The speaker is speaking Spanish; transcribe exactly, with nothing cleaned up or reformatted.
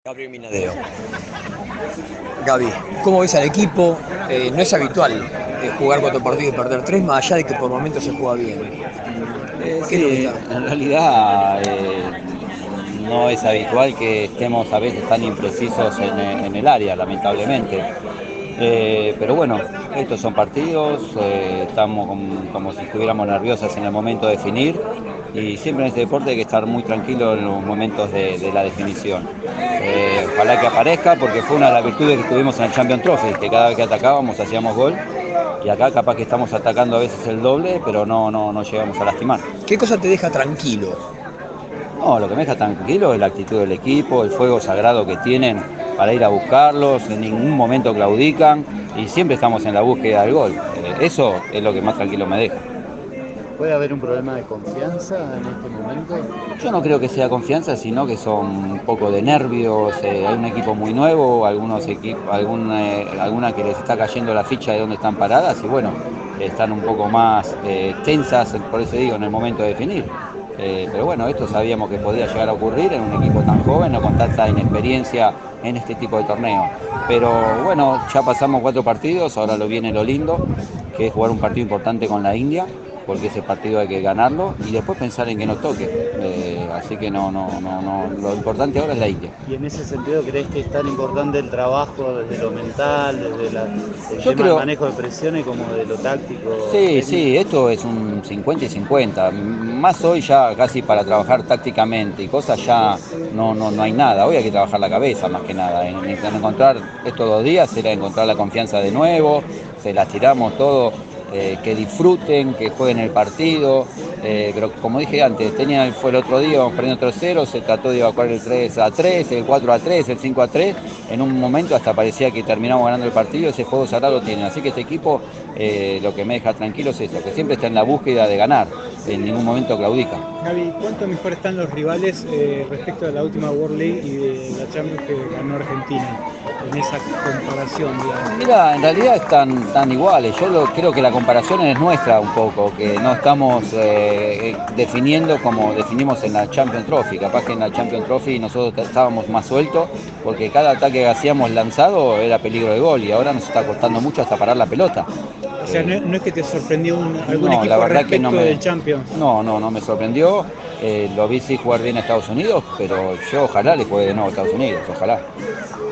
Gabriel Minadeo. Gaby, ¿cómo ves al equipo? Eh, no es habitual eh, jugar cuatro partidos y perder tres, más allá de que por momentos se juega bien. Eh, ¿Qué es lo que sí, está? en realidad eh, no es habitual que estemos a veces tan imprecisos en, e- en el área, lamentablemente. Eh, pero bueno, estos son partidos, eh, estamos com- como si estuviéramos nerviosas en el momento de definir y siempre en este deporte hay que estar muy tranquilo en los momentos de, de la definición. Eh, ojalá que aparezca porque fue una de las virtudes que tuvimos en el Champions Trophy, que cada vez que atacábamos hacíamos gol y acá capaz que estamos atacando a veces el doble, pero no, no, no llegamos a lastimar. ¿Qué cosa te deja tranquilo? No, lo que me deja tranquilo es la actitud del equipo, el fuego sagrado que tienen para ir a buscarlos, en ningún momento claudican y siempre estamos en la búsqueda del gol. Eh, eso es lo que más tranquilo me deja. ¿Puede haber un problema de confianza en este momento? Yo no creo que sea confianza, sino que son un poco de nervios, eh, hay un equipo muy nuevo, algunos equipos, alguna, eh, alguna que les está cayendo la ficha de dónde están paradas y bueno, están un poco más eh, tensas, por eso digo, en el momento de definir. Eh, pero bueno, esto sabíamos que podía llegar a ocurrir en un equipo tan joven o con tanta inexperiencia en este tipo de torneo. Pero bueno, ya pasamos cuatro partidos, ahora lo viene lo lindo, que es jugar un partido importante con la India, porque ese partido hay que ganarlo y después pensar en que nos toque. Eh, así que no, no, no, no, lo importante ahora es la India. Y en ese sentido, ¿crees que es tan importante el trabajo desde lo mental, desde la, el Yo tema del creo, manejo de presiones como de lo táctico, sí, sí, técnico? esto es un cincuenta y cincuenta. Más hoy ya casi para trabajar tácticamente y cosas ya no, no, no hay nada. Hoy hay que trabajar la cabeza más que nada. En, en encontrar estos dos días era encontrar la confianza de nuevo, se las tiramos todo, eh, que disfruten, que jueguen el partido. Eh, pero como dije antes, tenía, fue el otro día, vamos perdiendo tres cero, se trató de evacuar el tres a tres, el cuatro a tres, el cinco a tres. En un momento hasta parecía que terminamos ganando el partido, ese juego sagrado lo tienen. Así que este equipo eh, lo que me deja tranquilo es eso, que siempre está en la búsqueda de ganar, en ningún momento claudica. Gaby, ¿cuánto mejor están los rivales eh, respecto a la última World League y de la Champions que ganó Argentina? En esa comparación, digamos. Mira, en realidad están tan iguales. Yo lo, creo que la comparación es nuestra un poco, que no estamos eh, definiendo como definimos en la Champions Trophy. Capaz que en la Champions Trophy nosotros estábamos más sueltos, porque cada ataque que hacíamos lanzado era peligro de gol y ahora nos está costando mucho hasta parar la pelota. O sea, no, no es que te sorprendió un, algún No, la equipo verdad que no respecto me, del Champions. no, no, no me sorprendió. Eh, lo vi sí jugar bien a Estados Unidos, pero yo ojalá le juegue de nuevo a Estados Unidos, ojalá.